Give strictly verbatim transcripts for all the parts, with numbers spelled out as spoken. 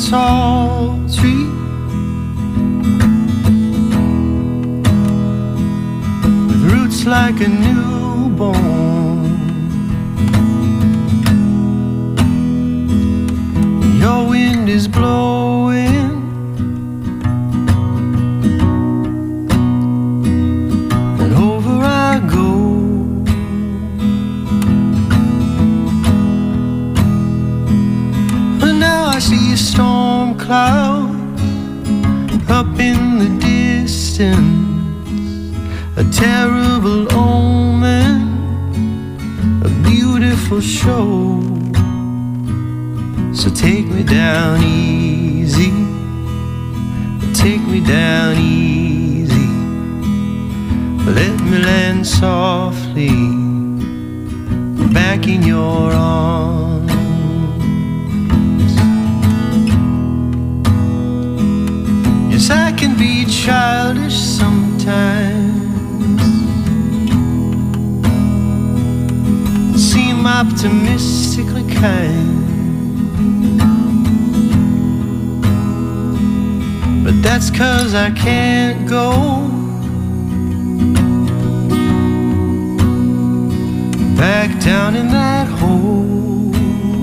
tall tree, with roots like a newborn. Your wind is blowing, and over I go. And now I see a storm cloud up in the distance, a terrible omen, a beautiful show. So take me down easy, take me down easy, let me land softly back in your arms. Yes, I can be childish sometimes, seem optimistically kind, but that's 'cause I can't go back down in that hole.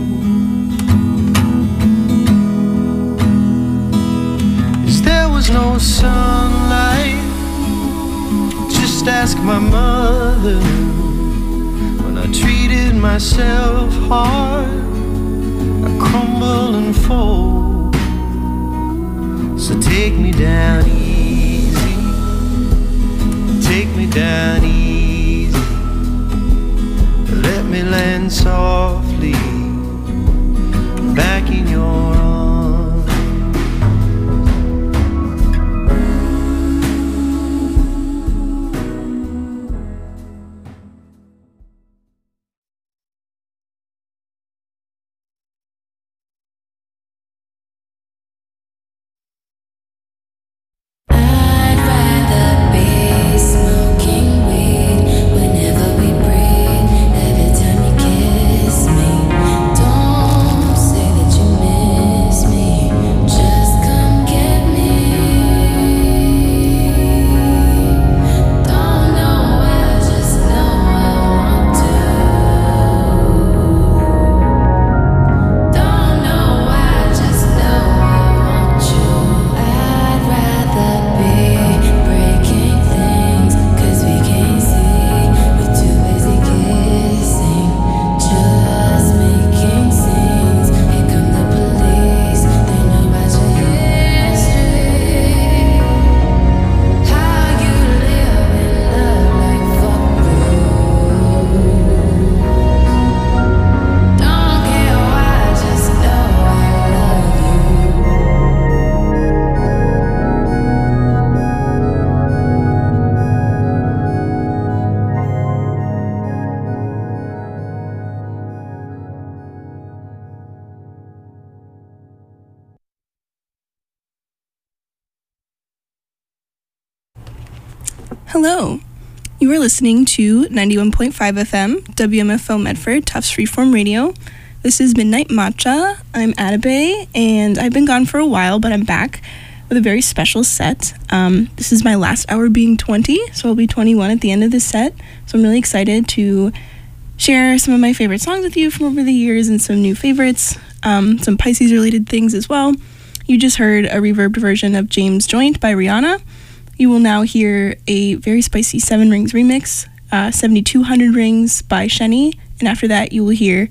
Yes, there was no sunlight, just ask my mother. When I treated myself hard, I crumble and fold. So take me down easy, take me down easy, let me land softly back in your arms. Hello. You are listening to ninety-one point five F M, W M F O Medford, Tufts Freeform Radio. This is Midnight Matcha. I'm Atabay, and I've been gone for a while, but I'm back with a very special set. Um, this is my last hour being twenty, so I'll be twenty-one at the end of this set. So I'm really excited to share some of my favorite songs with you from over the years and some new favorites, um, some Pisces-related things as well. You just heard a reverbed version of James Joint by Rihanna. You will now hear a very spicy Seven Rings remix, uh, seventy-two hundred Rings by Shenny, and after that you will hear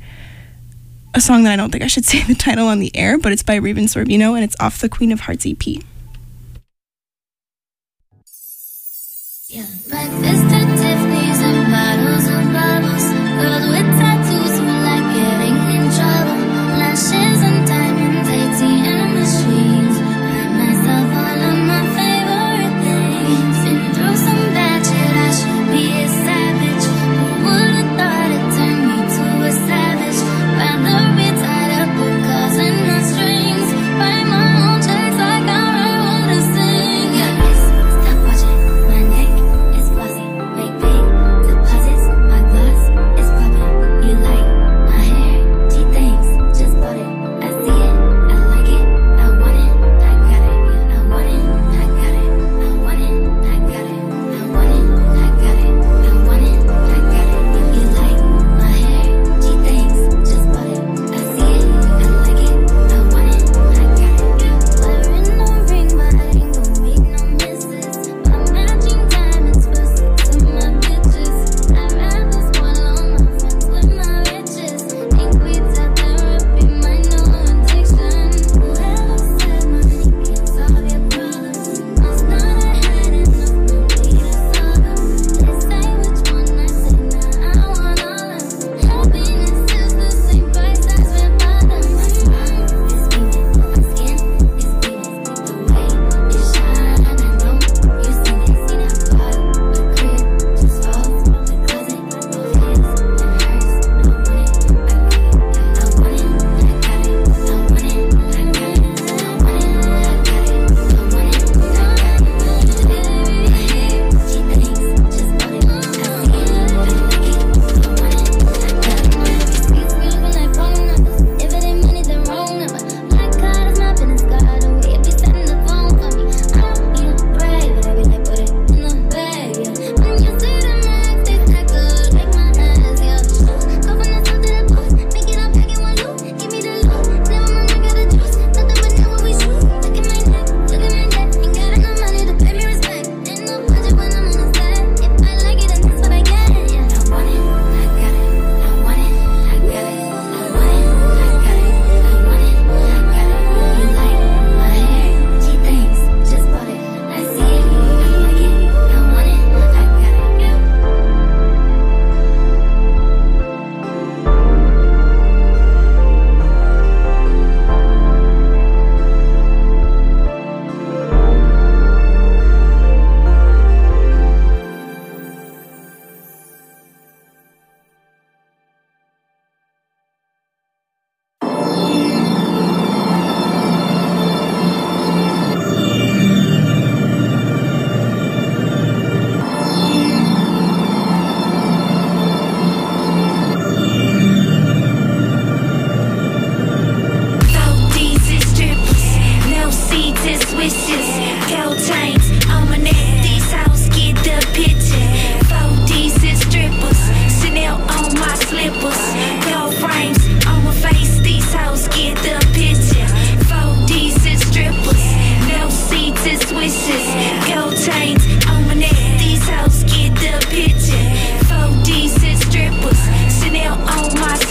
a song that I don't think I should say the title on the air, but it's by Raven Sorbino, and it's off the Queen of Hearts E P. Yeah, breakfast at Tiffany's and bottles of bubbles. Girls with tattoos who like getting in trouble. Lashes and diamonds, A T M machines. Buy myself all of my favorite things. Been through some bad shit, I should be a savage. Who would've thought it turned me to a savage? Rather be tied up with calls and no strings. Write my own checks like I write what I sing. Yeah, stop watching my neck. It's glossy, make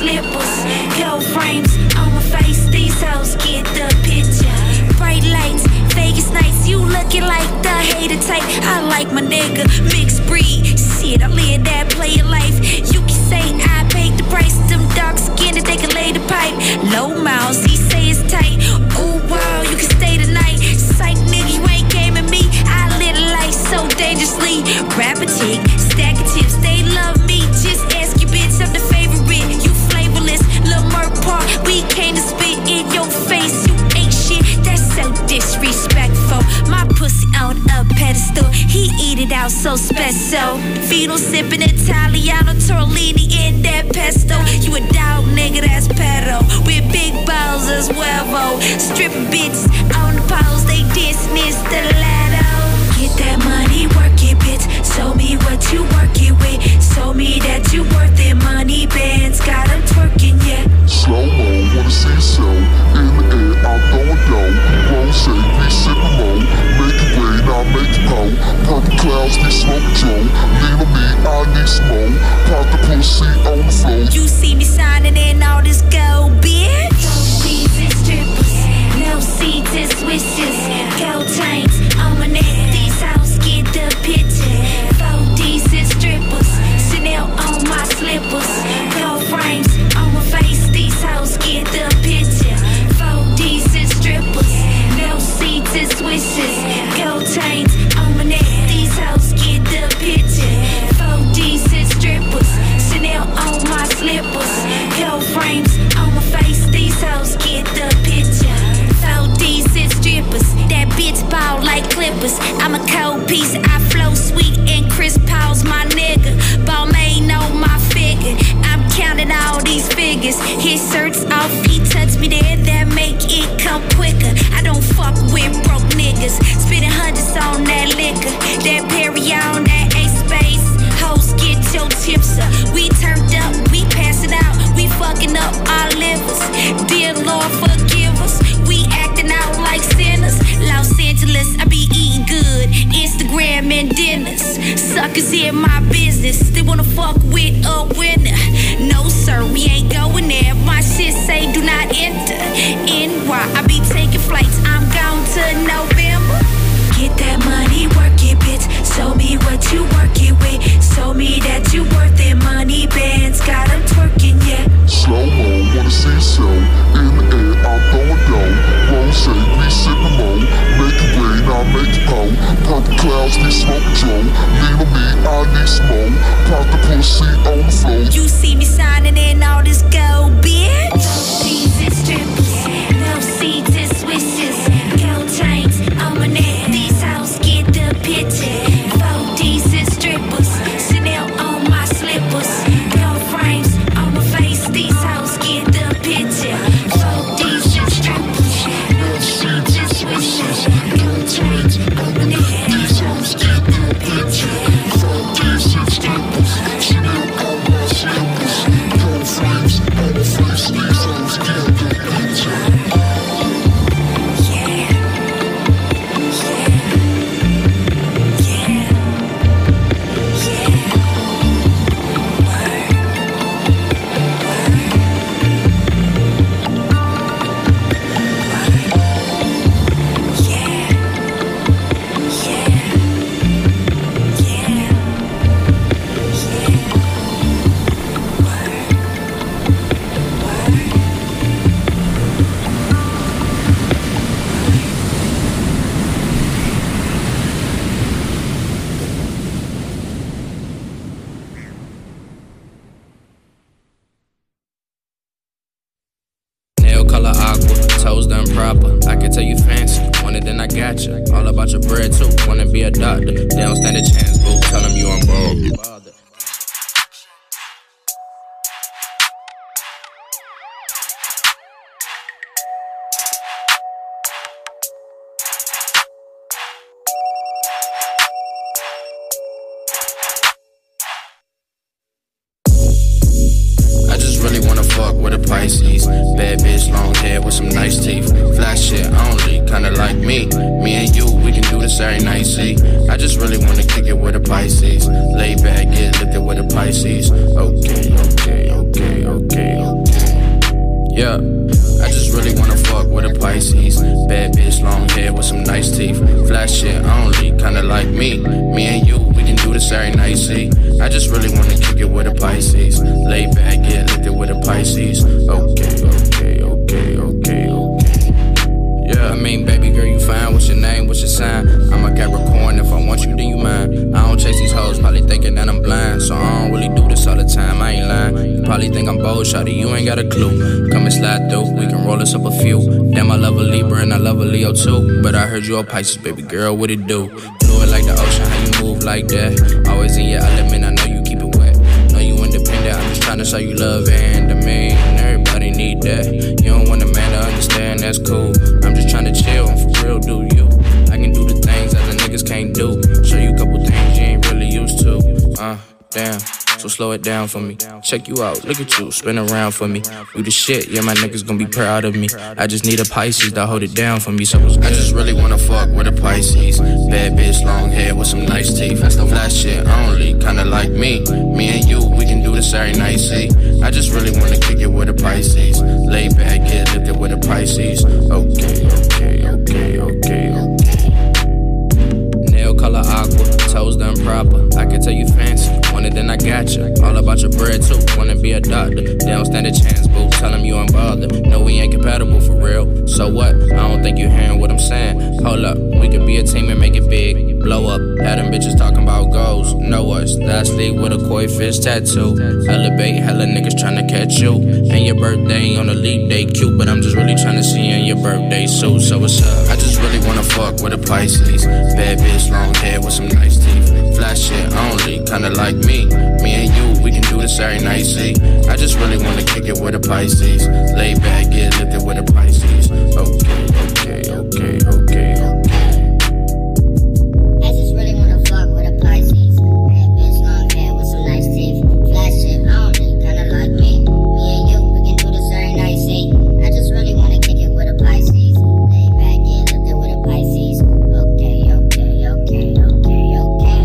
slippers. Gold frames on my face, these hoes get the picture. Bright lights, Vegas nights, you looking like the hater type. I like my nigga, mixed breed. Shit, I live that player life. You can say I paid the price. Them dark skinned, they can lay the pipe. Low miles, he say it's tight. Ooh, wow, you can stay tonight. Psych, nigga, you ain't gaming me. I live life so dangerously. Rap a chick, stack of chips, they love me. Just ask your bitch, I'm the favorite. You flavorless, Lil' Merc Park. We came to spit in your face. You ain't shit, that's so disrespectful. My pussy on a pedestal, he eat it out so special. Vino sipping Italiano, Tortellini in that pesto. You a dog nigga, that's pedo. With big balls as well. Stripping bitches on the poles, they dismiss the ladder. Get that money, work it, bitch. Show me what you working with. Show me that you worth it. Money bands got them twerking, yeah. Slow-mo, wanna see so. In the air, I'm throwing dough. Rose, we sippin' more. Make it rain, I make it pour. Purple clouds, we smoke Joe. Lean on me, I need smoke. Pop the pussy on the floor. You see me shining in all this gold, bitch. Gold beads and strippers, no seats and swishes. Gold chains on my neck, these hoes get the picture. Four decent strippers, Chanel on my slippers. Gold frames on my face, these hoes get the picture. Four decent strippers, no seats and swishes. Gold chains on my neck, these hoes get the picture. Four decent strippers, Chanel on my slippers. Gold frames on my face, these hoes get the picture. Four decent strippers, that bitch ball like clippers. I'm a cold piece, I flow sweet and Chris Paul's my nigga. Ball made know my figure, I'm counting all these figures. His shirts off, he touch me there, that make it come quicker. I don't fuck with broke niggas, spending hundreds on that liquor. That Perry on that Ace Space, hoes get your chips up. We turned up, we pass it out, we fucking up our livers. Dear Lord forgive us, we acting out like sinners. Los Angeles, I be eating good, Instagram and dinners. Suckers in my business, they wanna fuck with a winner. No sir, we ain't going there, my shit say do not enter. N Y, I be taking flights, I'm gone to November. Get that money, work it, bitch. Show me what you working with. Show me that you worth it. Money bands got them twerking, yeah. Slow-mo, wanna see so. In the air, I'm throwing dough. Rose, we sippin' more. Make it rain, I make it pour. Purple clouds, we smoke Joe. Lean on me, I need smoke. Pop the pussy on the floor. You see me shining in all this gold, bitch. These and strippers, no seats and swishes. Gold chains on my neck, these hoes get the picture. Four decent strippers, Chanel on my slippers. Gold frames on my face, these hoes get the picture. Four decent strippers, no seats and swishes. Gold chains on my neck, these hoes get the picture. Four decent strippers, Chanel on my slippers. Gold frames on my face, these hoes get the picture. All about your bread too. Wanna be a doctor? They don't stand a chance, boo. Tell them you unbothered. I just really wanna fuck with a Pisces. Bad bitch, long hair with some nice teeth. Flash shit only, kinda like me. Me and you, we can do this every night, see. I just really wanna kick it with a Pisces. Lay back, get liquor with a Pisces. Okay, okay, okay, okay, okay. Yeah, I just really wanna fuck with a Pisces. Bad bitch, long hair with some nice teeth. Flash shit only, kinda like me. Me and you, we can do this every night, see. I just really wanna kick it with a Pisces. Lay back, get lifted with a Pisces. Okay, okay, okay, okay, okay. Yeah, I mean, baby girl, you fine. What's your name? What's your sign? I'm a Capricorn. If I want you, then you mine. I don't chase these hoes, probably thinking that I'm blind. So I don't really do this all the time. I ain't lying. You probably think I'm bold, shawty. You ain't got a clue. Come and slide through. We can roll us up a few. Damn, I love a Libra and I love a Leo too. But I heard you a Pisces, baby girl. What it do? Fluid like the ocean. How you move like that? Always in your element. I know you keep it wet. Know you independent. I'm just trying to show you love and domain. Everybody need that. You don't want a man to understand. That's cool. I'm just trying to chill. I'm for real, do you? I can do the things that the niggas can't do. Show you a couple things you ain't really used to. Uh, damn. So slow it down for me. Check you out, look at you, spin around for me. You the shit, yeah, my niggas gon' be proud of me. I just need a Pisces to hold it down for me. So I just really wanna fuck with a Pisces. Bad bitch, long hair with some nice teeth. That's the flash shit only, kinda like me. Me and you, we can do this every night, see. I just really wanna kick it with a Pisces. Lay back, get lifted with a Pisces. Okay, okay, okay, okay, okay. Nail color aqua, toes done proper. I can tell you fancy, want it then I got you. All about your bread too, wanna be a doctor. They don't stand a chance, boo, tell them you unbothered. No, we ain't compatible for real, so what? I don't think you hearing what I'm saying. Hold up, we could be a team and make it big. Blow up, had them bitches talking about goals. Know us, that's league with a koi fish tattoo. Elevate, hella niggas tryna catch you. And your birthday on a leap day, cute, but I'm just really tryna see you in your birthday suit. So what's up? I just really wanna fuck with a Pisces. Bad bitch, long hair with some nice teeth. Flash shit only, kinda like me. Me and you, we can do this every night, see. I just really wanna kick it with a Pisces. Lay back, get lifted with a Pisces. Okay, okay, okay, okay, okay. I just really wanna fuck with a Pisces. Bad bitch, long hair with some nice teeth. Flash shit only, kinda like me. Me and you, we can do this every night, see. I just really wanna kick it with a Pisces. Lay back, get lifted with a Pisces. Okay, okay, okay, okay, okay.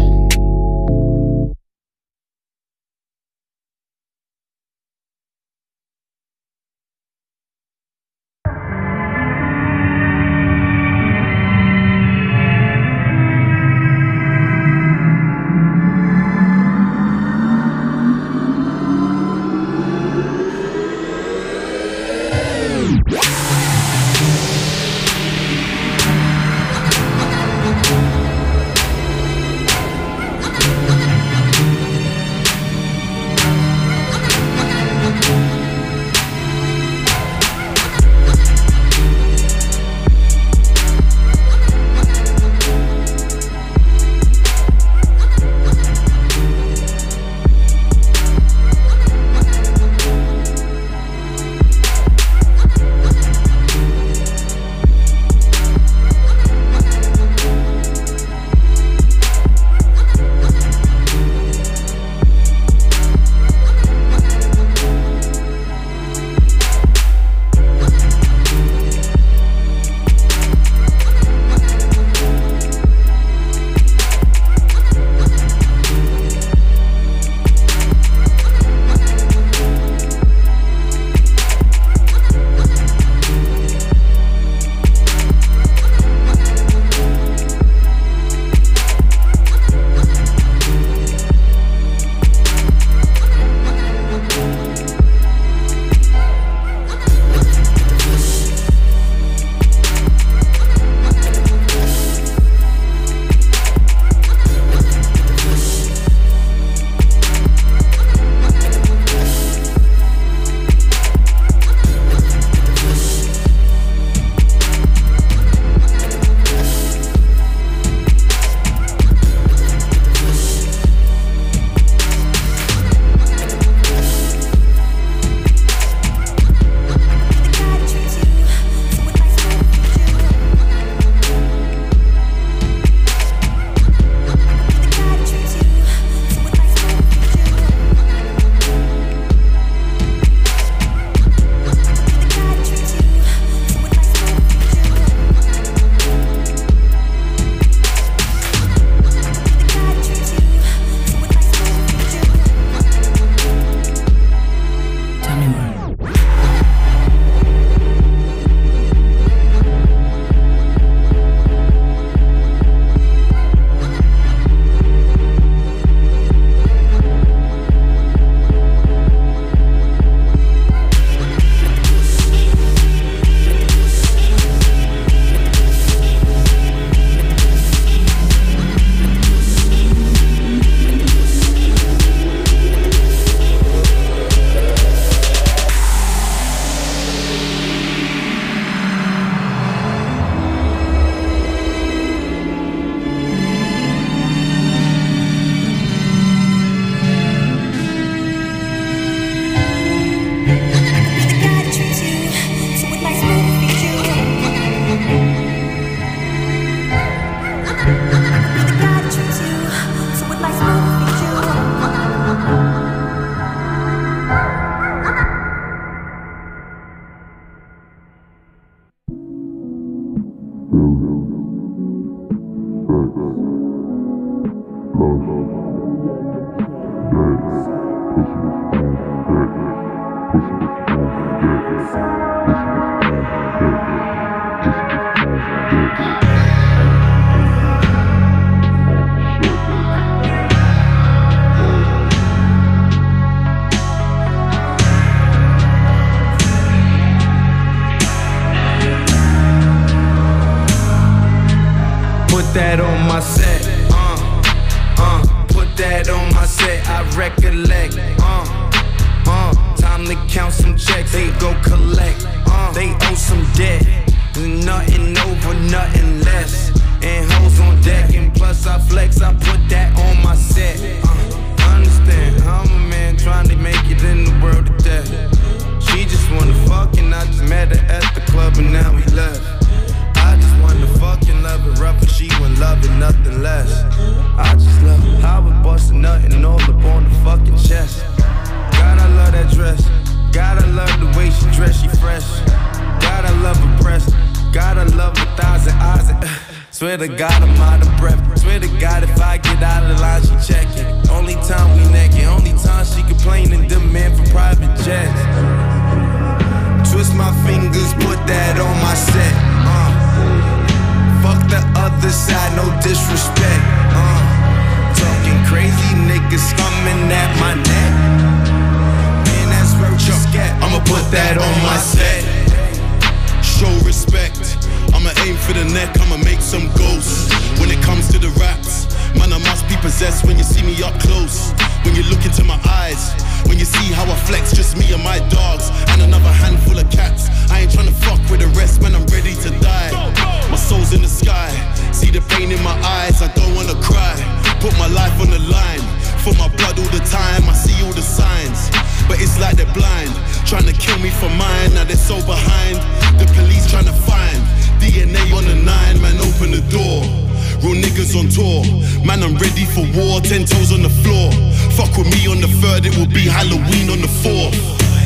checks, they go collect. Uh, they owe some debt. Nothing over, nothing less. And hoes on deck, and plus I flex, I put that on my set. Uh, understand, I'm a man trying to make it in the world of death. She just wanna fuck and I just met her at the club and now we left. I just wanna fucking love it rough and she wouldn't love it nothing less. I just love how it bustin' nothing all up on the fucking chest. God, I love that dress. God, I love the way she dress, she fresh. God, I love her breast. God, I love her thighs and eyes and, uh, swear to God I'm out of breath. Swear to God if I get out of line she check it. Only time we naked, only time she complain and demand for private jets. Twist my fingers, put that on my set. Uh, fuck the other side, no disrespect. Uh, talking crazy niggas coming at my neck. Man, that's where you scat. I'ma put that on my set. Show respect. I'ma aim for the neck, I'ma make some ghosts. When it comes to the raps, man, I must be possessed when you see me up close. When you look into my eyes, when you see how I flex, just me and my dogs, and another handful of cats. I ain't tryna fuck with the rest, man, I'm ready to die. My soul's in the sky, see the pain in my eyes, I don't wanna cry. Put my life on the line, for my blood all the time, I see all the signs. But it's like they're blind, trying to kill me for mine, now they're so behind. The police trying to find D N A on the nine, man, open the door. Real niggas on tour, man, I'm ready for war, ten toes on the floor. Fuck with me on the third, it will be Halloween on the fourth.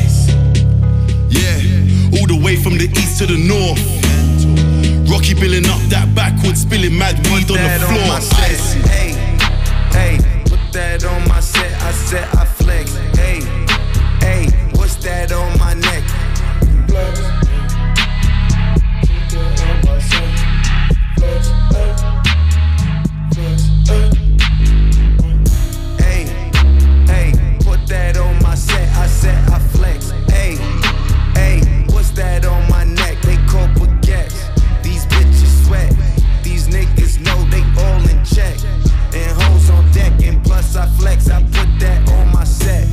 Yeah, all the way from the east to the north. Rocky billing up that backwards, spilling mad weed on the floor. On hey, hey, put that on my set, I said I flex. Hey, hey, what's that on my neck? Flex. Hey, hey, put that on my set, I said I flex. Hey, hey, what's that on my neck? They call baguettes. These bitches sweat. These niggas know they all in check. And hoes on deck, and plus I flex, I put that on my set.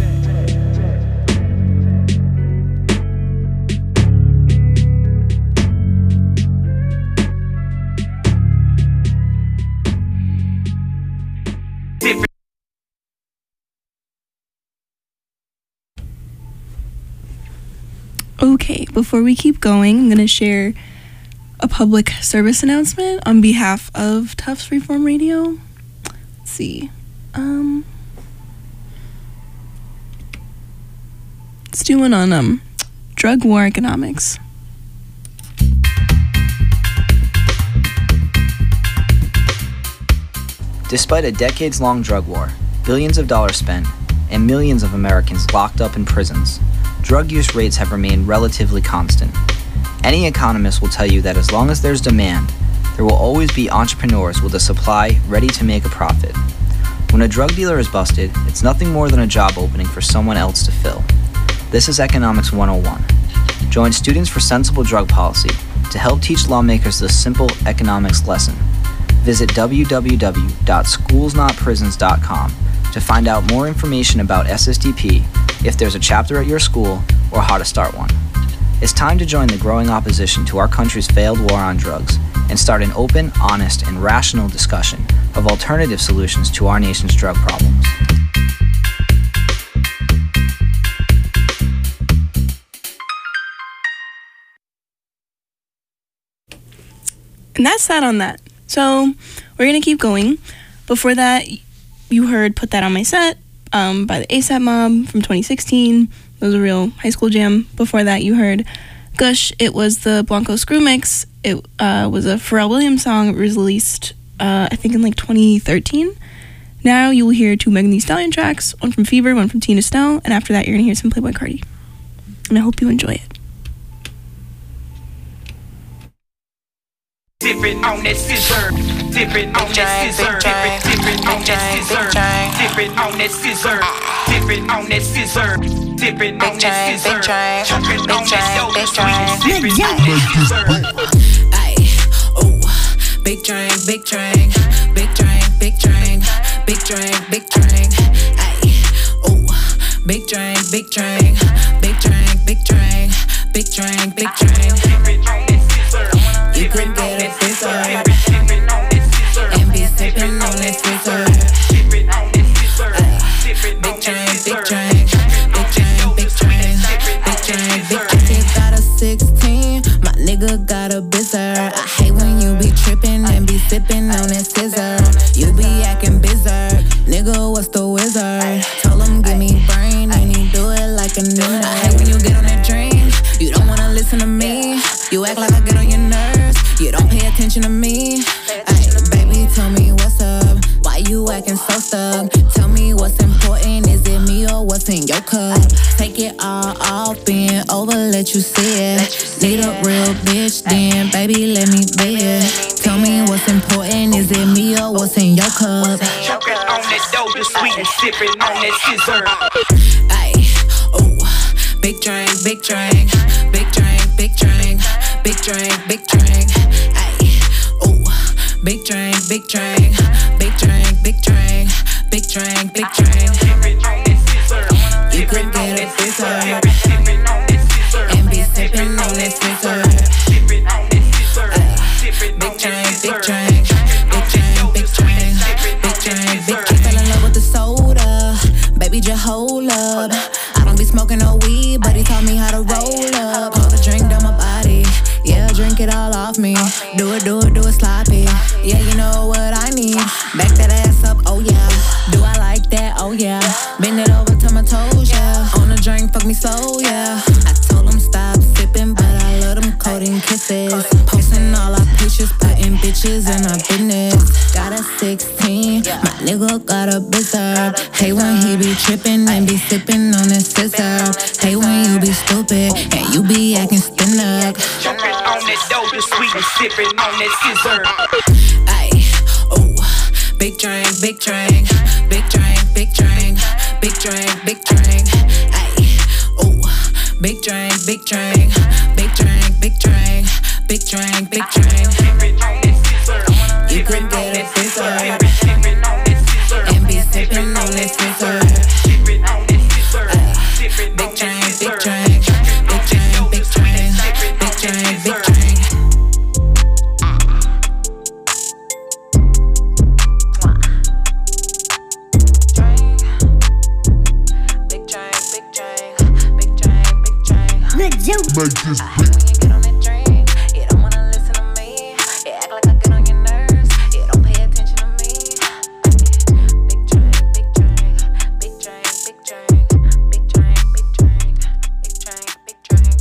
Okay, before we keep going, I'm going to share a public service announcement on behalf of Tufts Freeform Radio. Let's see. Um, let's do one on um, drug war economics. Despite a decades-long drug war, billions of dollars spent, and millions of Americans locked up in prisons, drug use rates have remained relatively constant. Any economist will tell you that as long as there's demand, there will always be entrepreneurs with a supply ready to make a profit. When a drug dealer is busted, it's nothing more than a job opening for someone else to fill. This is Economics one oh one. Join Students for Sensible Drug Policy to help teach lawmakers this simple economics lesson. Visit w w w dot schools not prisons dot com to find out more information about S S D P, if there's a chapter at your school, or how to start one. It's time to join the growing opposition to our country's failed war on drugs and start an open, honest, and rational discussion of alternative solutions to our nation's drug problems. And that's that on that. So we're going to keep going. Before that, you heard Put That On My Set um, by the ASAP Mob from twenty sixteen. It was a real high school jam. Before that, you heard Gush. It was the Blanco Screw Mix. It uh, was a Pharrell Williams song. It was released, uh, I think, in like twenty thirteen. Now you will hear two Megan Thee Stallion tracks, one from Fever, one from Tina Snell, and after that, you're going to hear some Playboi Carti. And I hope you enjoy it. Dip it on that scissor, dip it on that scissor, dip it, dip it on that scissor, dip it on that scissor, dip it on that scissor, dip it on that scissor, chop it on that dope, dip it on that scissor. Ay, ooh, big drink, big drink, big drink, big drink, big drink, big drink. Ay, ooh, big drink, big drink, big drink, big drink. big drink, big drink. You could get a scissor and be sipping on that scissor. Big drink, big drink, big drink, big drink, big drink, big drink. He got a sixteen, my nigga got a bizzer. I hate when you be tripping and be sipping on that scissor. You be acting bizarre, nigga, what's the wizard? Told him give me brain and he do it like a nigga. I hate when you get on that drink, you don't wanna listen to me. You act like I get on your nerves, you don't pay attention to me. Ay, baby, tell me what's up, why you acting so stuck? Tell me what's important, is it me or what's in your cup? Take it all off, bend over, let you see it. Need a real bitch, then baby, let me be it. Tell me what's important, is it me or what's in your cup? Choking on that doja sweet and sipping on that scissor. Ay, ooh, big drink, big drink, big drink, big drink, big drink, big drink. Ay, ooh, big drink, big drink, big drink, big drink, big drink, big drink. You could get a scissor and be sipping on that scissor. Big drink, big drink, big drink, big drink, big drink, big drink. Fell in love with the soda, baby, just hold up. I don't be smoking no weed, but he taught me how to roll up. Pour the drink down my body, yeah, drink it all off me. Do it, do it, do it sloppy. Yeah, you know what I need. Back that ass up, oh yeah. Do I like that? Oh yeah. Bend it over to my toes, yeah. On the drink, fuck me so, yeah. I told him stop sipping, but I love them coating kisses. Posting all our pictures, putting bitches in our business. Got a sixteen, my nigga got a bizarre. Hey when he be tripping and be sipping on his scissor. Hey when you be stupid and you be acting stuck. Choking on that doja sweet and sipping on that scissor. Ay, ooh, big drink, big drink, big drink, big drink, big drink, big drink. Ay, ooh, big drink, big drink, big drink, big drink, big drink, big drink. You could get a scissor and be sipping on that scissor. Big drink, big drink, big drink, big drink, big drink, big drink. Big drink, big drink, big drink, big drink. Make this I hate when you get on that drink, you don't wanna listen to me. You act like I get on your nerves, you don't pay attention to me. Big drink, big drink, big drink, big drink, big drink, big drink, big drink, big drink.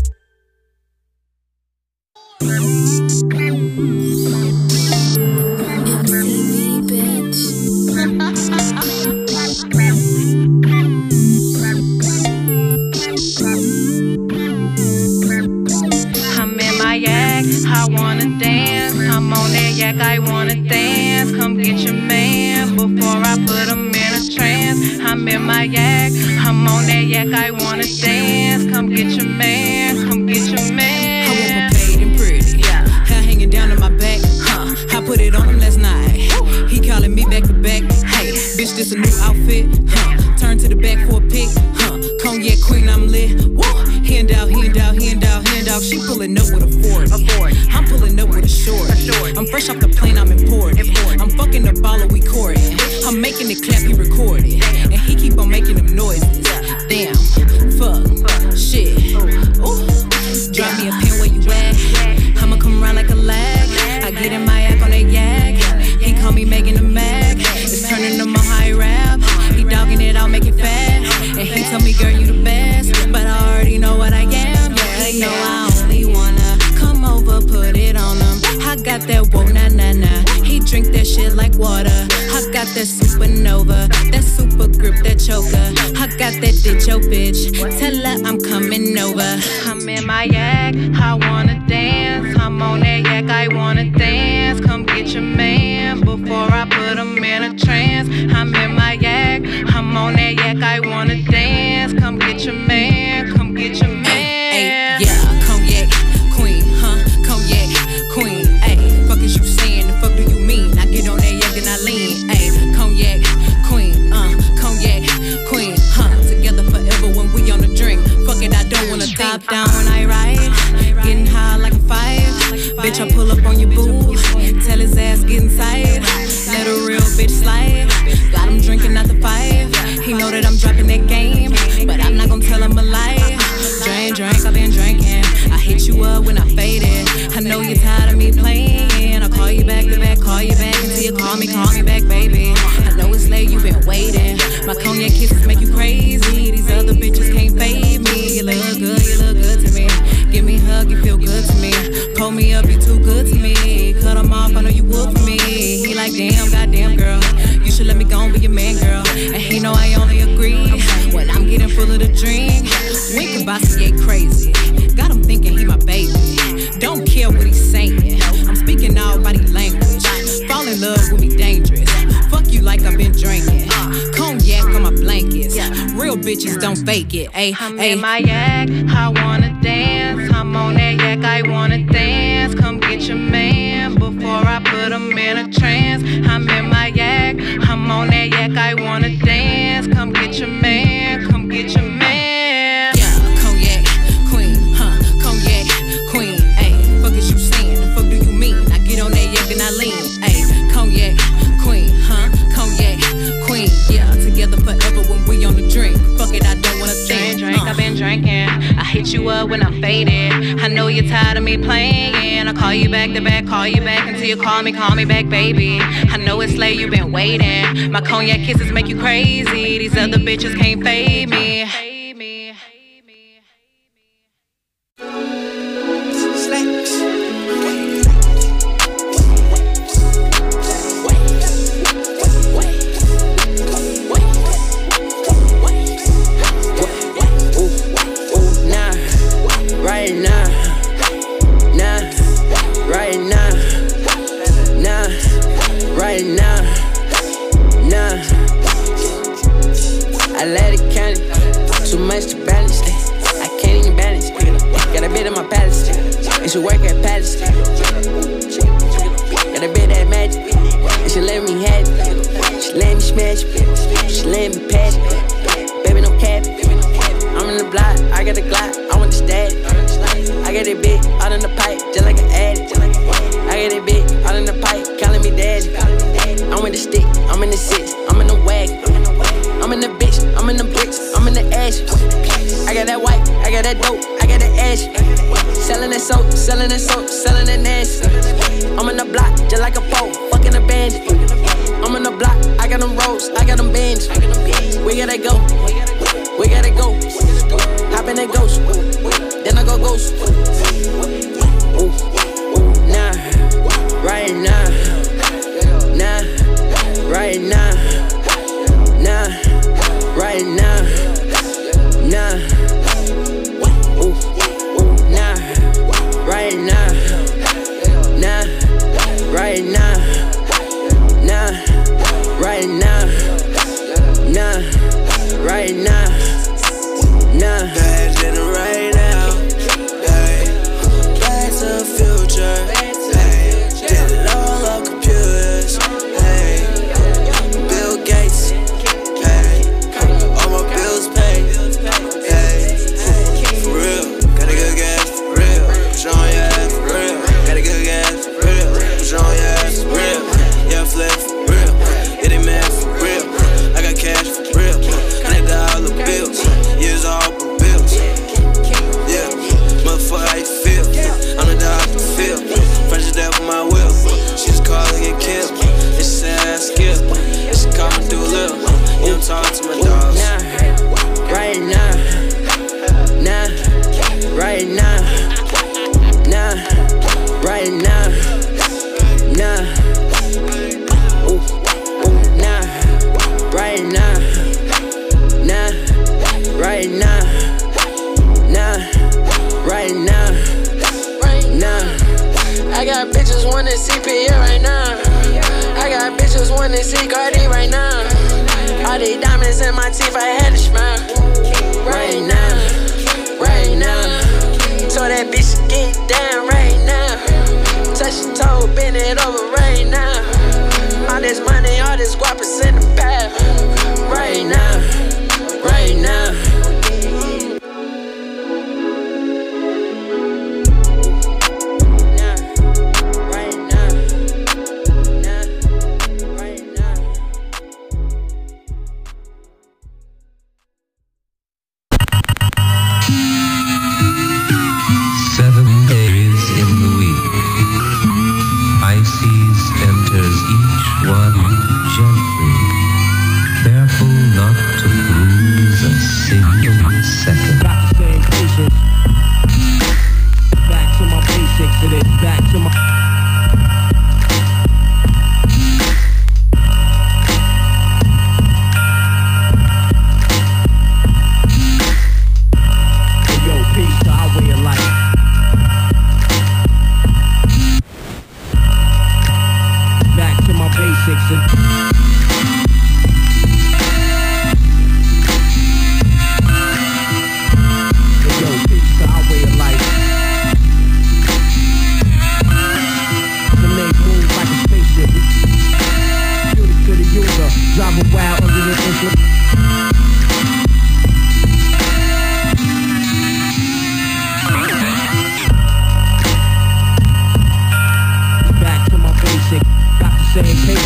I'm in my yak, I wanna dance. I'm on that yak, I wanna dance. Come get your man before I put him in a trance. I'm in my yak, I'm on that yak, I wanna dance. Come get your man, come get your man. I want my paid and pretty, yeah. Hair hanging down on my back, huh? I put it on him last night. He calling me back to back. Hey, bitch, this a new outfit, huh? Turn to the back for a pic, huh? Cognac queen, I'm lit. Woo! Hand out, hand out, hand out, hand out. She pulling up with a forty. I'm pulling up with a short. I'm fresh off the plane, I'm important. I'm fucking the baller, we courting. I'm making it clap, he recorded. And he keep on making them noises. Damn, fuck, shit. Ooh, drop me a pin where you at. I'ma come around like a lag. I get in my yak on that yak. He call me Megan the Mac. It's turning to my high rap. He dogging it out, make it fat. And he told me, girl, you the best. But I already know what I am. Yeah, you know I only wanna come over, put it on him. I got that whoa, nah, nah, nah. He drink that shit like water. I got that supernova, that super grip, that choker. I got that ditch, yo, bitch. Tell her I'm coming over. I'm in my yak, I wanna dance. I'm on that yak, I wanna dance. Come get your man before I put him in a trance. I'm in my yak, I'm on that yak, I wanna dance. Come get your man, come get your man. Ay, yeah, cognac queen, huh? Cognac queen. Ay, fuck is you saying? The fuck do you mean? I get on that yak and I lean. Ay, cognac queen, uh, cognac queen, huh? Together forever when we on the drink. Fuck it, I don't wanna top down when I ride. bitch, I pull up on your boo. Tell his ass get inside. Let a real bitch slide. Got him drinking out the five. He know that I'm dropping that game, but I'm not gonna tell him a lie. Drink, drink, I've been drinking. I hit you up when I faded. I know you're tired of me playing. I'll call you back to back, call you back until you call me, call me back, baby. I know it's late, you've been waiting. My cognac kisses make you crazy. These other bitches can't fade me. You look good, you look good to me. Give me a hug, you feel good to me. Pull me up, you too good to me. Cut him off, I know you would for me. He like, damn, goddamn girl, you should let me go and be your man, girl. And he know I only agree when I'm getting full of the drink. Wink and Bossier crazy. Got him thinking he my baby. Don't care what he's saying. I'm speaking all body language. Fall in love with me dangerous. Fuck you like I've been drinking. Cognac on my blankets. Real bitches don't fake it. Ay, I'm ay. in my yak, I wanna dance. I'm on that yak, I wanna dance. Come get your man before I put him in a trance. I'm in my yak, I'm on that yak, I wanna dance. Come get your man, come get your man. Yeah, cognac queen, huh? Cognac queen, ayy. Fuck is you saying? The fuck do you mean? I get on that yak and I lean, ayy. Cognac queen, huh? Cognac queen, yeah. Together forever when we on the drink. Fuck it, I don't wanna Drink, think. drink, I've been drinking. I hit you up when I'm faded. I know you're tired of me playing. I call you back to back, call you back until you call me, call me back, baby. I know it's late, you've been waiting. My cognac kisses make you crazy. These other bitches can't fade me. Right now, nah, right now, nah, right now, nah. I let it count it, too much to balance it. I can't even balance it. Got a bit of my palace, and she work at Palace. Got a bit of that magic, and she let me have it. She let me smash it, she let me pass it. Baby, no cap, I'm in the block, I got a Glock, I want the stat. I got it big, out in the pipe, just like an addict. I got it big, out in the pipe, calling me daddy. I'm in the stick, I'm in the six, I'm in the wagon. I'm in the bitch, I'm in the bricks, I'm in the ash. I got that white, I got that dope, I got that ash. Selling that soap, selling that soap, selling that nasty. I'm in the block, just like a pole, fucking a bandit. I'm in the block, I got them rolls, I got them bands. We gotta go, we gotta go. Hop in that ghost, then I go ghost. Ooh, ooh, nah, right now, nah, right now, nah, right now, nah. Ooh, ooh, nah, right now, nah, right now, nah, right now, nah, right now. Nah. Bags in the right now, hey. Back to the future, hey. Did it all on computers, hey. Bill Gates, hey. All my bills paid, hey. For real, got a good gas, for real. Push on your ass, for real. Got a good gas, for real. Push on your ass, for real. Yeah, flex, for real. Hit it, man, for real. I got cash, for real. Connect the dollar bills. Years all for bills. Yeah, motherfucker, how you feel? I'm the doctor, feel. French is there for my will. She just called and get killed. And she said I skill. And she called me through a little. You don't talk to my dogs. Nah, right now. Nah, right now. Nah, right now. Nah. Ooh, ooh, nah, right now. Nah. Right now, nah, right now, right now. I got bitches wanting C P A right now. I got bitches wanting C Cardi right now. All these diamonds in my teeth, I had to smile. Right now, right now. So that bitch get down right now. Touch your toe, bend it over right now. All this money, all this guapas in the pile. Right now, right now. Nah.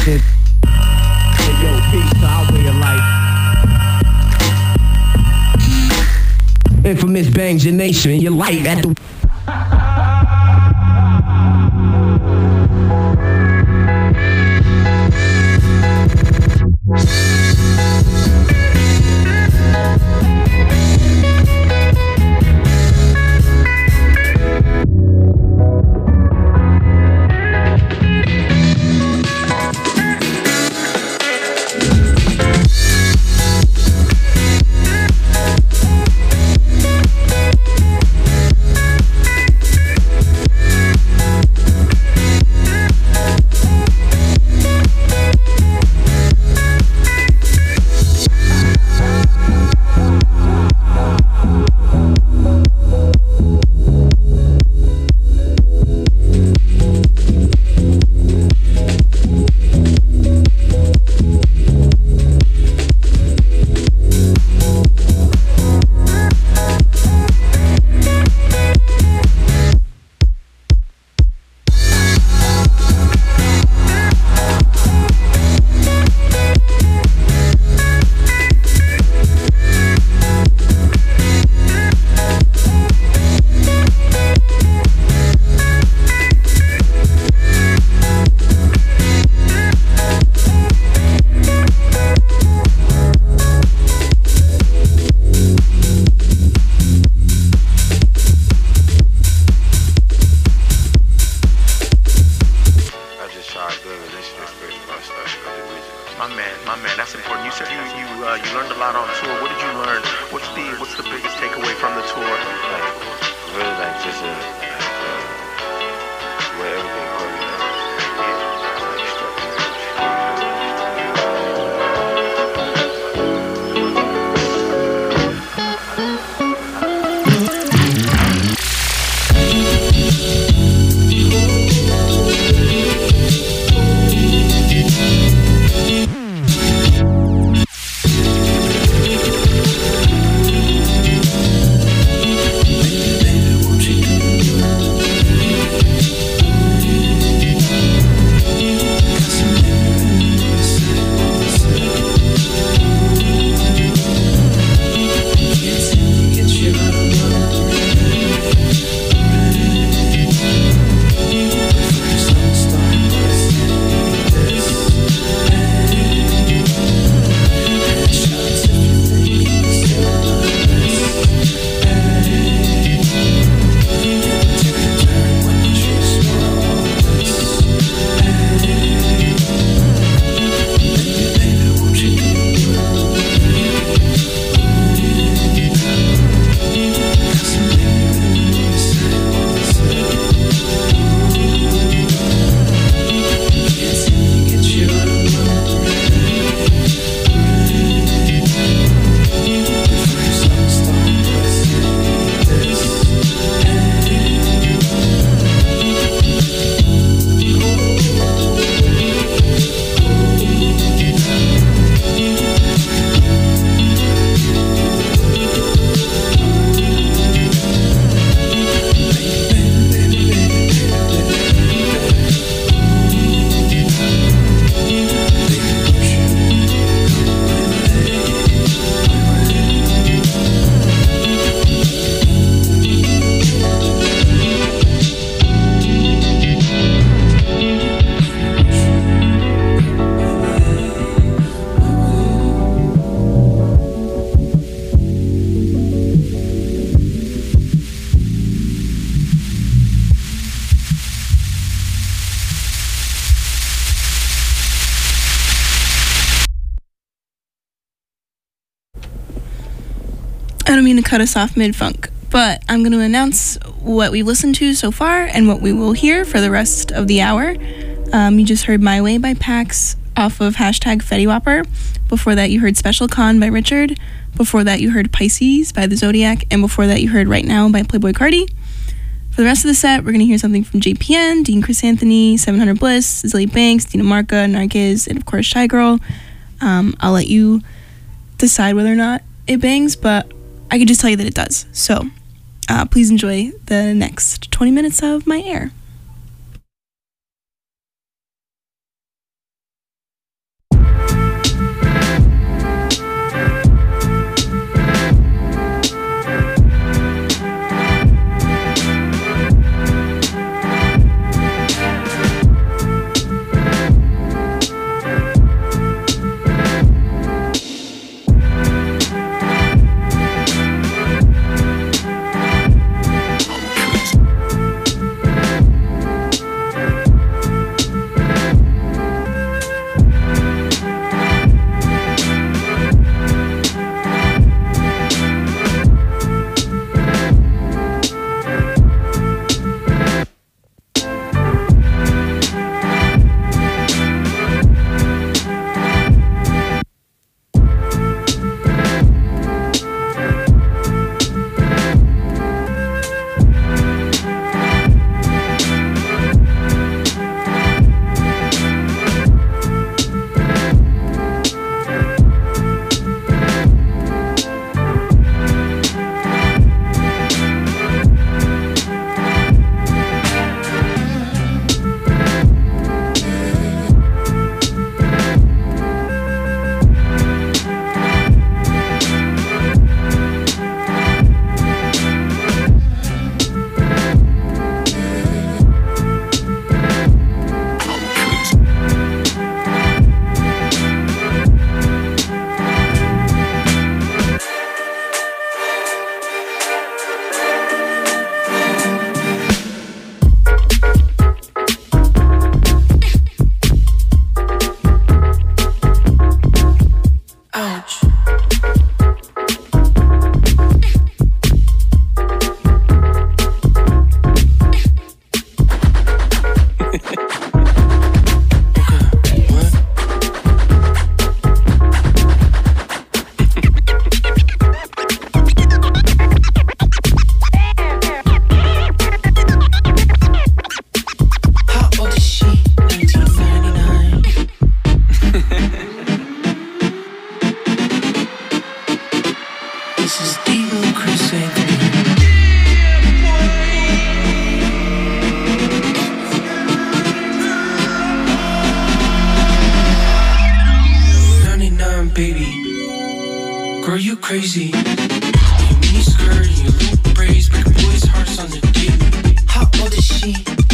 Nation. Hey yo, peace to our way of life. Infamous bangs your nation, your light at the I don't mean to cut us off mid-funk, but I'm going to announce what we've listened to so far and what we will hear for the rest of the hour. Um, you just heard My Way by Pax off of hashtag Fetty Wapper. Before that, you heard Special Con by Richard. Before that, you heard Pisces by The Zodiac. And before that, you heard Right Now by Playboi Carti. For the rest of the set, we're going to hear something from J P N, Dean Chrysanthony, seven hundred Bliss, Zilly Banks, Dina Marca, Nargiz, and of course Shy Girl. Um, I'll let you decide whether or not it bangs, but I can just tell you that it does. So uh, please enjoy the next twenty minutes of my air. crazy. Your mini skirt and your little braids break a boy's hearts on the deep. How old is she?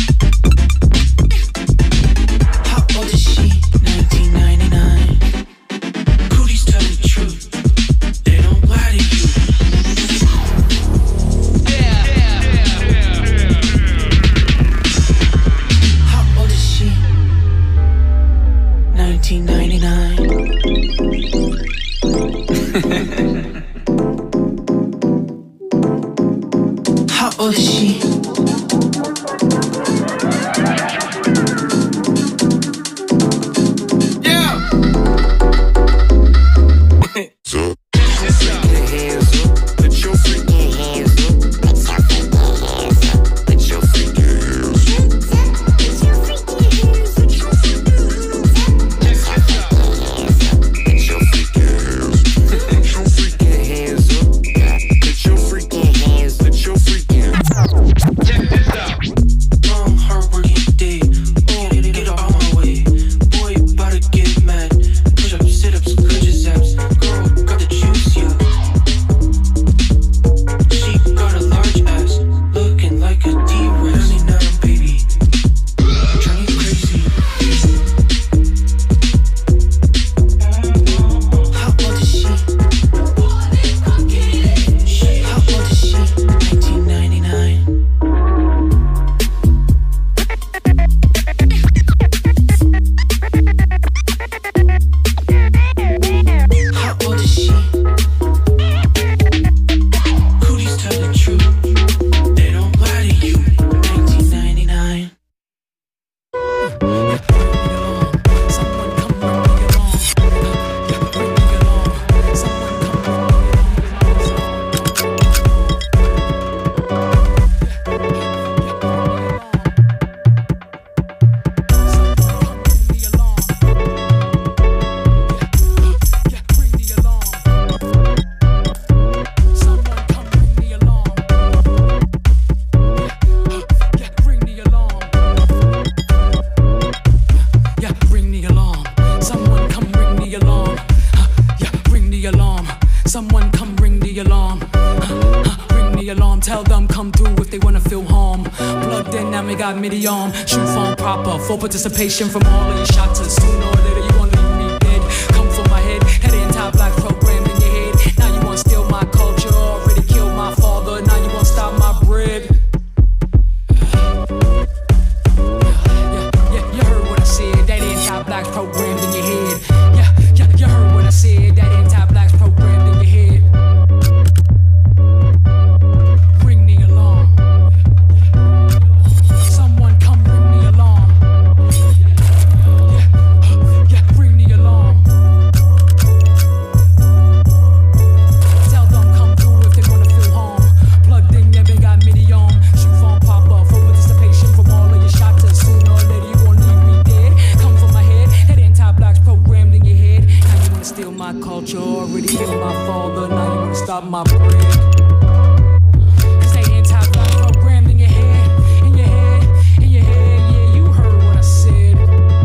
How old is she? nineteen ninety-nine. Cooties tell the truth. They don't lie to you. Yeah, yeah, yeah, yeah. How old is she? nineteen ninety-nine. How old is she? Yeah. So put your hands up, put your freaking hands up, put your freaking hands up, put your freaking hands up, put your freaking hands up, put your freaking hands up, put your freaking hands up, put your freaking hands, put your freaking. Check this out. Long hard-working day. Oh, get out my way. Boy, about to get mad. Push-ups, sit-ups, crunches, abs. Girl, got the juice, yeah. She got a large ass, looking like a T-Rex. ninety-nine, baby. Drive me crazy. How old is she? How old is she? nineteen ninety-nine. How old is she? Cooties tell the truth. They don't lie to you. nineteen ninety-nine. Someone come bring me along. Yeah, bring me along. Someone come bring me Yeah, bring me along. Someone come bring me along. Yeah, ring the alarm. Someone come ring the alarm. Ring the alarm. Tell them come through if they wanna feel harm. Plugged in, now we got midi arm. Shoot phone proper. Full participation from all of your shotters. Sooner or later you gonna leave me dead. Come for my head. Head anti-black program in your head. Now you wanna steal my culture. Already killed my father. Now you wanna stop my bread. Yeah, you heard what I said. That anti-blacks programmed in your head. Yeah, yeah, you heard what I said. That anti-blacks programmed in your head. Ring the alarm. Someone come ring the alarm. Yeah, yeah, ring the alarm. Tell them come through if they wanna feel harm. Plugged in, yeah, they got midi on. Shoot phone pop up. Full participation from all of your shotters. Sooner or later you gon' leave me dead. Come for my head. That anti-blacks programmed in your head. Now you wanna steal my culture. Already killed my father. Now you wanna stop my bread. Cause that anti-blacks programmed in your head. In your head. In your head. Yeah, you heard what I said.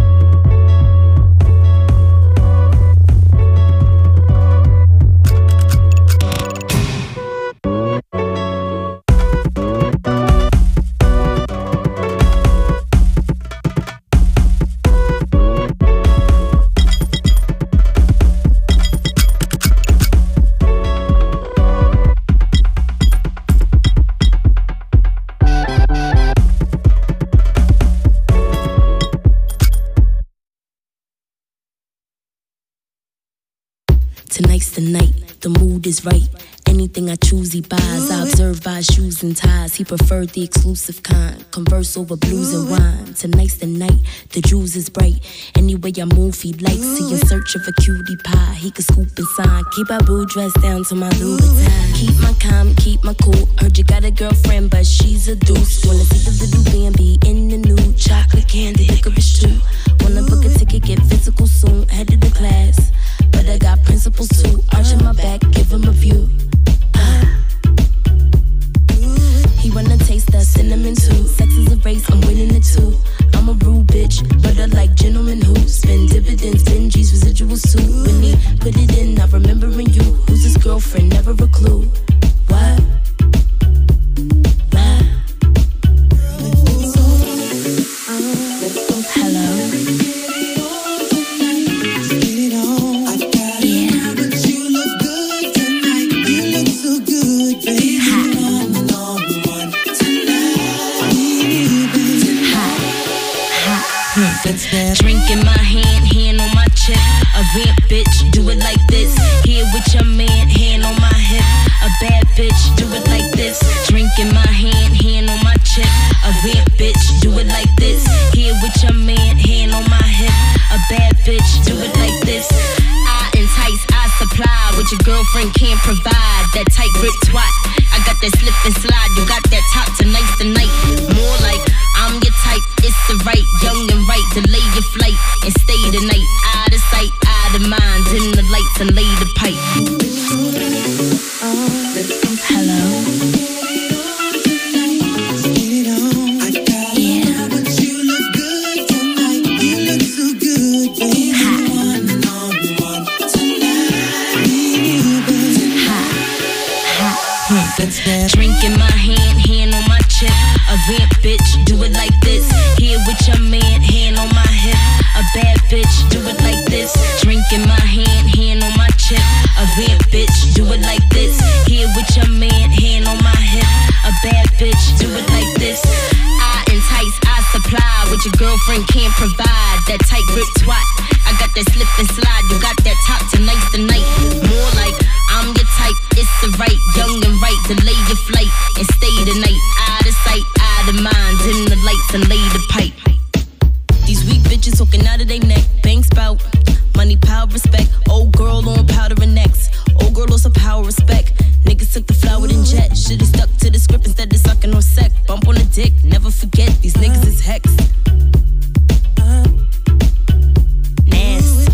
Tonight's the night, the mood is right. Anything I choose, he buys. I observe by shoes and ties. He preferred the exclusive kind. Converse over blues and wine. Tonight's the night, the juice is bright. Any way I move, he likes. He in search of a cutie pie. He can scoop and sign. Keep our boo dress down to my Louboutin. Keep my calm, keep my cool. Heard you got a girlfriend, but she's a deuce. Wanna see the little B and B in the nude. Chocolate candy, licorice too. Wanna book a ticket, get physical soon. Headed to class, but I got principles too. Arching my back, give him a view. Uh. He wanna taste that cinnamon too. Sex is a race, I'm winning it too. I'm a rude bitch, but I like gentlemen who spend dividends, Benji's residuals too. When he put it in, I remembering you. Who's his girlfriend? Never Drink in my hand, hand on my chip. A vamp bitch, do it like this. Here with your man, hand on my hip. A bad bitch, do it like this. Drink in my hand, hand on my chip. A vamp bitch, do it like this. Here with your man, hand on my hip. A bad bitch, do it like this. I entice, I supply what your girlfriend can't provide. That tight grip twat, I got that slip and slide. You got that top tonight's the night. More like I'm your type, it's the right, young and right. Delay your flight and stay the night. Out of sight, out of mind. Dim the lights and lay the pipe. Hello. Drink in my hand, hand on my chip. A vamp bitch, do it like this. Here with your man, hand on my hip. A bad bitch, do it like this. Drink in my hand, hand on my chip. A vamp bitch, do it like this. Here with your man, hand on my hip. A bad bitch, do it like this. I entice, I supply what your girlfriend can't provide. That tight grip twat, I got that slip and slide. You got that top tonight's the night. More like I'm your type, it's the right, young and right. Delay your flight and stay the night. Out of sight, out of mind. Dim the lights and lay the pipe. These weak bitches hooking out of they neck. Bank spout, money, power, respect. Old girl on powder and necks. Old girl lost her power, respect. Niggas took the flower and jet. Should've stuck to the script instead of sucking on sec. Bump on the dick, never forget. These niggas is hex. Nasty.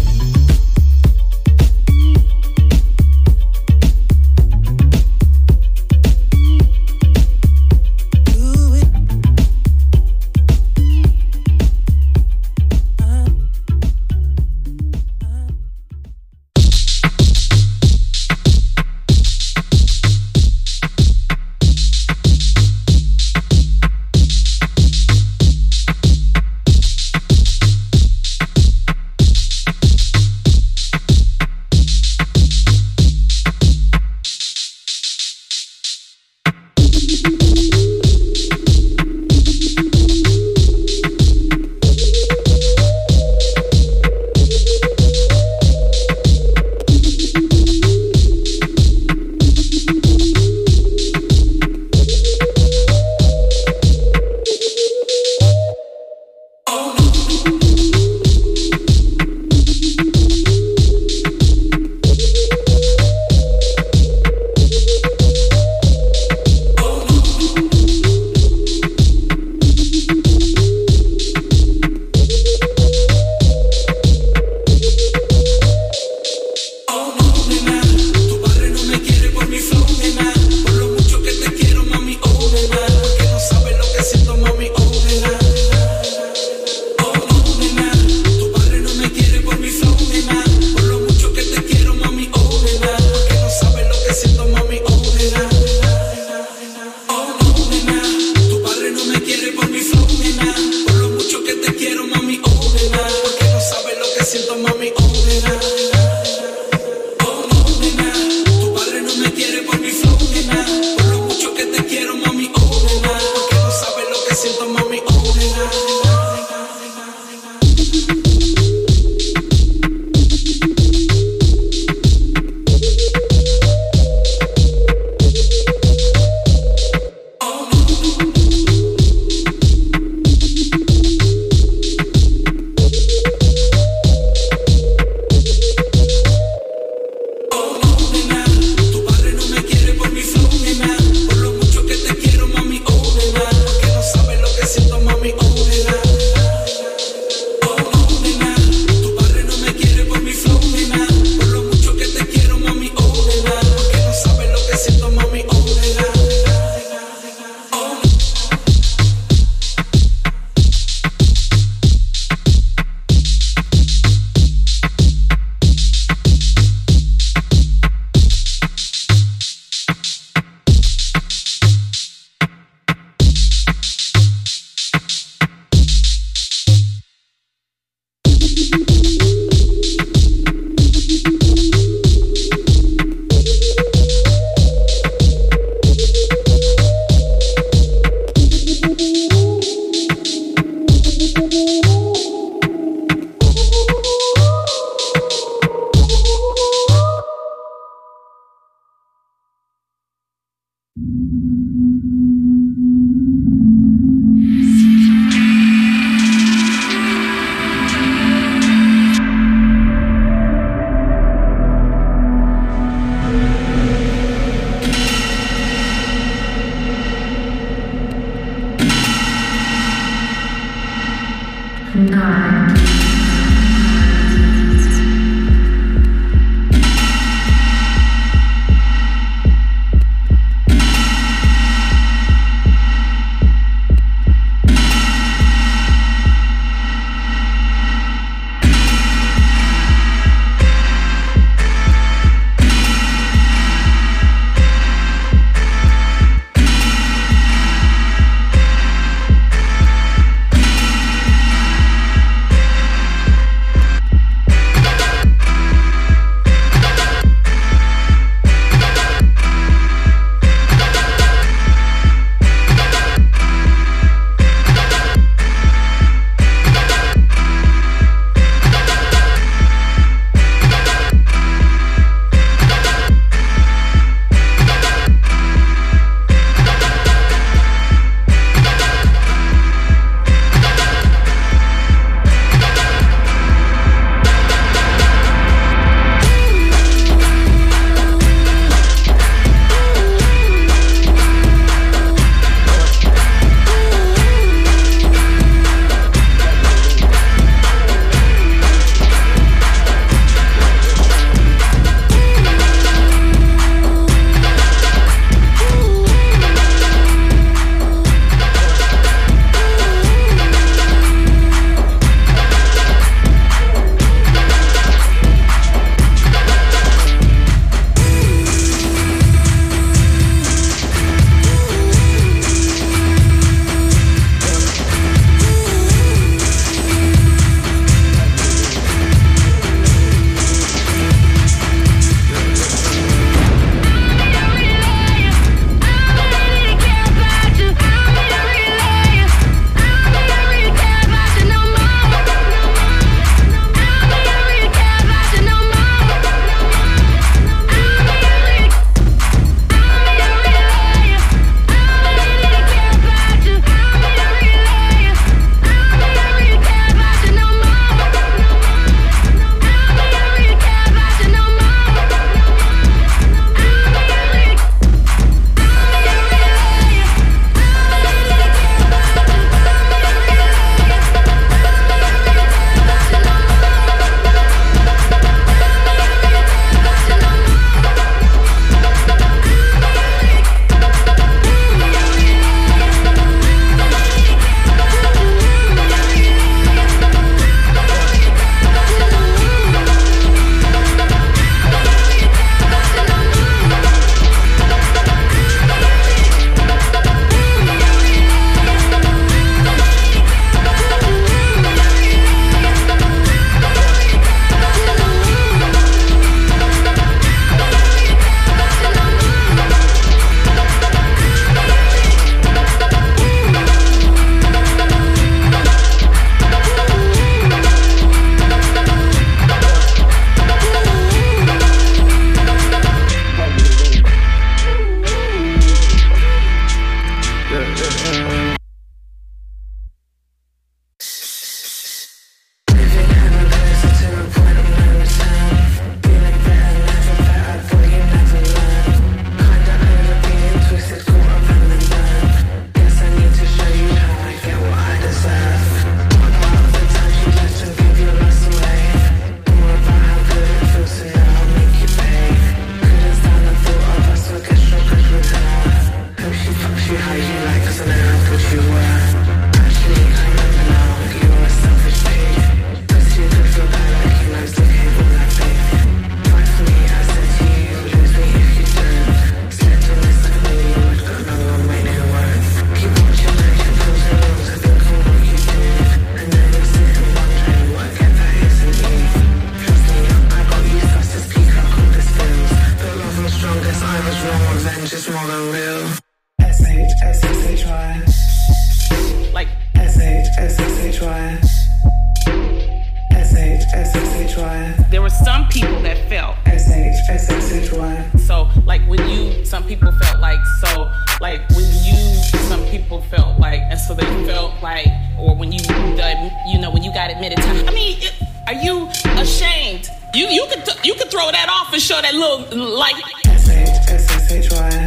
There were some people that felt S H S S H Y. So like when you, some people felt like, so like when you, some people felt like, and so they felt like, or when you, you know, when you got admitted to, I mean, it, are you ashamed? You you could you could throw that off and show that little like S H S S H Y.